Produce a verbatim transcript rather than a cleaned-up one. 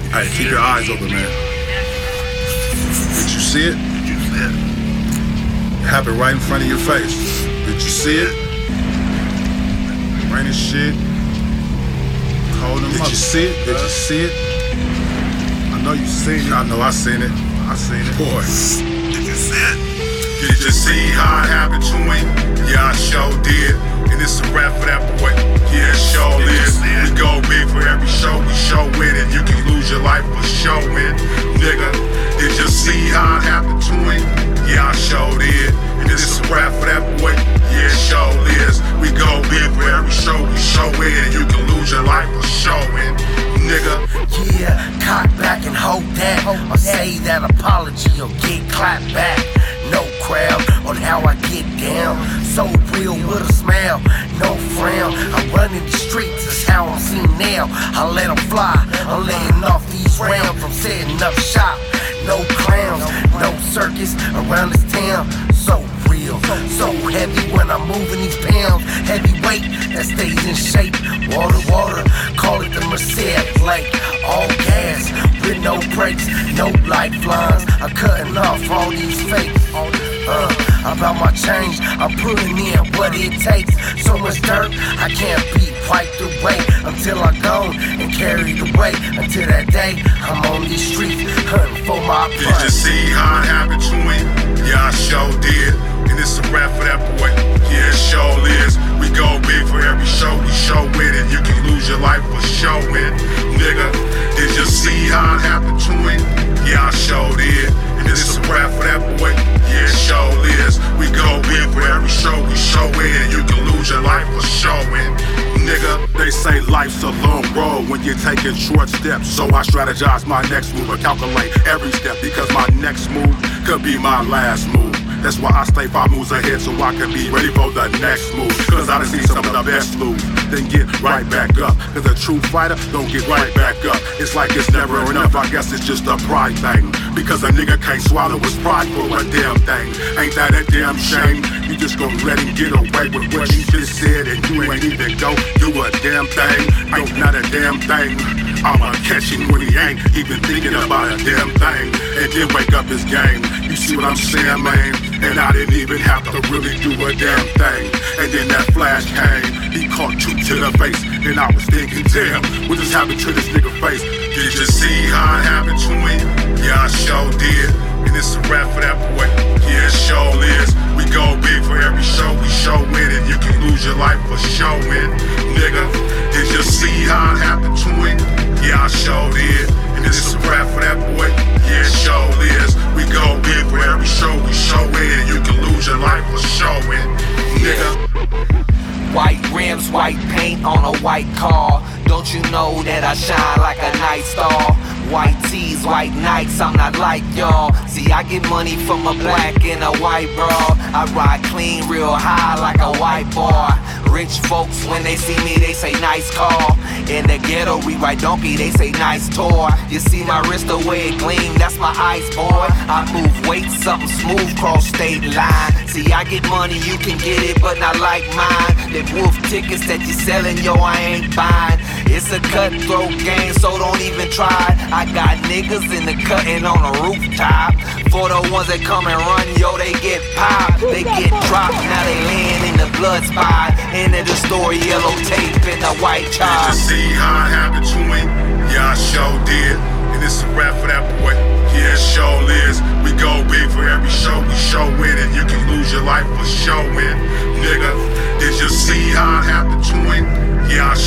Hey, keep your eyes open, man. Did you see it? Did you see it? It happened right in front of your face. Did you see it? Rain and shit. Cold and Did you see it? Did you see it? I know you seen it. I know I seen it. I seen it. Boy. Did you see it? Did you see how it happened to him? Yeah, I sure did. And it's a rap for that boy. Yeah, it sure is. We go big for every show, we show it. And you can lose your life for showing. Nigga, did you see how it happened to him? Yeah, I sure did. And it's a rap for that boy. Yeah, it sure is. We go big for every show, we show it. And you can lose your life for showing. Nigga. Yeah, cock back and hold that. Or say that apology or get clapped back. No crowd on how I get down. So real with a smile, no frown. I'm running the streets, that's how I'm seen now. I let them fly, I'm letting off these rounds. I'm setting up shop, no clowns, no circus around this town. So real, so heavy when I'm moving these pounds. Heavyweight that stays in shape. Water, water, call it the Merced Lake. All gas with no brakes, no lifelines. I'm cutting off all these fakes. Uh, about my change, I'm putting in what it takes. So much dirt, I can't be wiped away until I go and carried away. Until that day, I'm on these streets hunting for my prize. Did you see how it happened to him? Yeah, I sure did. And it's a rap for that boy. Yeah, it sure is. We go big for every show, we show it. And you can lose your life for showing. Nigga, did you see how it happened to him? Yeah, I sure did. And it's a rap for that boy. Yeah, it sure is. We go big for every show, we show it. And you can lose your life for showing. Nigga, they say life's a long road when you're taking short steps. So I strategize my next move and calculate every step, because my next move could be my last move. That's why I stay five moves ahead so I can be ready for the next move. Cause I done seen some of the best lose, then get right back up. Cause a true fighter don't get right back up. It's like it's never enough, I guess it's just a pride thing. Because a nigga can't swallow his pride for a damn thing. Ain't that a damn shame? You just gon' let him get away with what you just said, and you ain't even go do a damn thing. No, not a damn thing. I'ma catch him when he ain't even thinking about a damn thing. And then wake up his game. You see what I'm saying, man? And I didn't even have to really do a damn thing. And then that flash came. He caught two to the face. And I was thinking, damn, what just happened to this nigga face? Did you see how it happened to him? Yeah, I sure did. And it's a rap for that boy. Yeah, it sure is. We go big for every show, we show it. And you can lose your life for showing. Nigga, did you see how it happened to him? Yeah, I sure did. And it's a rap for that boy. Yeah, it sure is. We go big for every show, we show it. And you can lose your life for showing. Nigga. White rims, white paint on a white car. Don't you know that I shine like a night star? White tees, white nights, I'm not like y'all. See, I get money from a black and a white bra. I ride clean real high like a white boy. Rich folks, when they see me, they say nice car. In the ghetto, we ride donkey, they say nice toy. You see my wrist, the way it gleam, that's my ice, boy. I move weight, something smooth, cross state line. See, I get money, you can get it, but not like mine. Them wolf tickets that you selling, yo, I ain't buying. It's a cutthroat game, so don't even try. I got niggas in the cutting on a rooftop. For the ones that come and run, yo, they get popped. They get dropped, now they laying in the blood spot. End of the story, yellow tape in the white child. Did you see how it happened to him? Yeah, I sure did. And it's a rap for that boy. Yeah, it sure is. We go big for every show, we show it. And you can lose your life for showing. Nigga, did you see how it happened to him? Yeah, I